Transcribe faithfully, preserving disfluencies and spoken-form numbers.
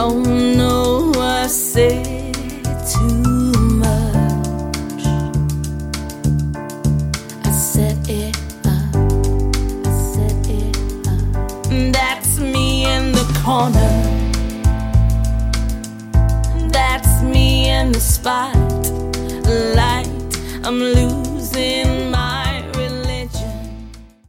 Oh no, I said too much. I set it up, I set it up. That's me in the corner, that's me in the spot.